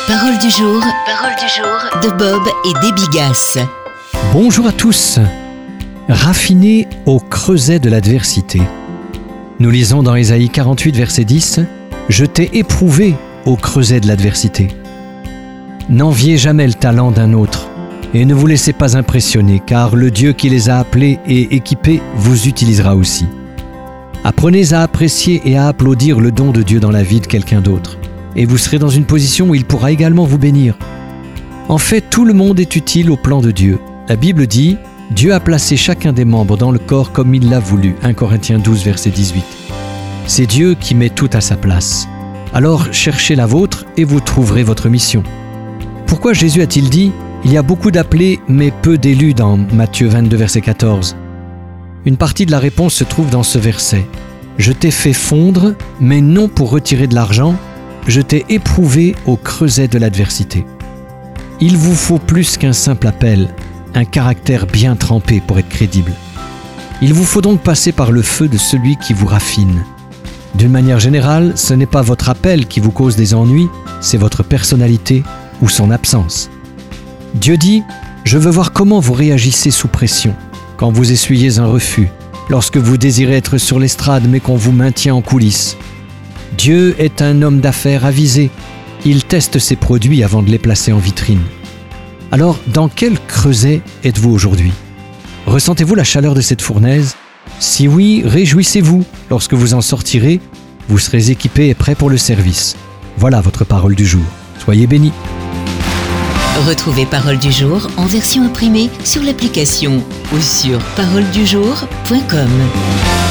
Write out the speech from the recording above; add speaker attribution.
Speaker 1: Parole du jour de Bob et Debbie Gass.
Speaker 2: Bonjour à tous. Raffinés au creuset de l'adversité. Nous lisons dans Ésaïe 48, verset 10 « Je t'ai éprouvé au creuset de l'adversité ». N'enviez jamais le talent d'un autre et ne vous laissez pas impressionner, car le Dieu qui les a appelés et équipés vous utilisera aussi. Apprenez à apprécier et à applaudir le don de Dieu dans la vie de quelqu'un d'autre, et vous serez dans une position où il pourra également vous bénir. En fait, tout le monde est utile au plan de Dieu. La Bible dit « Dieu a placé chacun des membres dans le corps comme il l'a voulu » 1 Corinthiens 12, verset 18. C'est Dieu qui met tout à sa place. Alors cherchez la vôtre et vous trouverez votre mission. Pourquoi Jésus a-t-il dit « Il y a beaucoup d'appelés, mais peu d'élus » dans Matthieu 22, verset 14 ? Une partie de la réponse se trouve dans ce verset. « Je t'ai fait fondre, mais non pour retirer de l'argent, je t'ai éprouvé au creuset de l'adversité. » Il vous faut plus qu'un simple appel, un caractère bien trempé pour être crédible. Il vous faut donc passer par le feu de celui qui vous raffine. D'une manière générale, ce n'est pas votre appel qui vous cause des ennuis, c'est votre personnalité ou son absence. Dieu dit « Je veux voir comment vous réagissez sous pression, quand vous essuyez un refus, lorsque vous désirez être sur l'estrade mais qu'on vous maintient en coulisses. » Dieu est un homme d'affaires avisé. Il teste ses produits avant de les placer en vitrine. Alors, dans quel creuset êtes-vous aujourd'hui ? Ressentez-vous la chaleur de cette fournaise ? Si oui, réjouissez-vous. Lorsque vous en sortirez, vous serez équipé et prêt pour le service. Voilà votre parole du jour. Soyez bénis.
Speaker 1: Retrouvez Parole du jour en version imprimée sur l'application ou sur paroledujour.com.